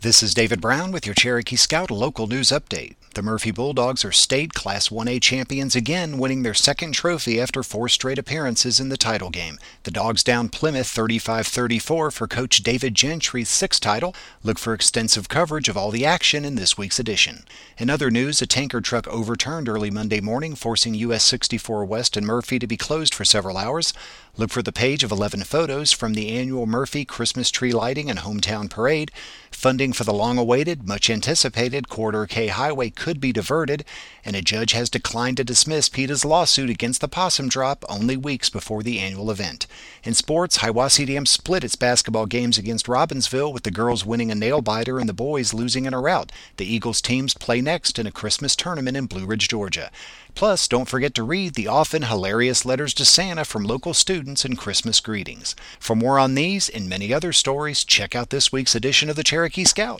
This is David Brown with your Cherokee Scout local news update. The Murphy Bulldogs are state Class 1A champions again, winning their second trophy after 4 straight appearances in the title game. The Dogs down Plymouth 35-34 for Coach David Gentry's 6th title. Look for extensive coverage of all the action in this week's edition. In other news, a tanker truck overturned early Monday morning, forcing US 64 West and Murphy to be closed for several hours. Look for the page of 11 photos from the annual Murphy Christmas tree lighting and hometown parade. Funding for the long-awaited, much-anticipated Corridor K Highway could be diverted, and a judge has declined to dismiss PETA's lawsuit against the Possum Drop only weeks before the annual event. In sports, Hiwassee Dam split its basketball games against Robbinsville, with the girls winning a nail-biter and the boys losing in a rout. The Eagles teams play next in a Christmas tournament in Blue Ridge, Georgia. Plus, don't forget to read the often hilarious letters to Santa from local students and Christmas greetings. For more on these and many other stories, check out this week's edition of the Cherokee Scout.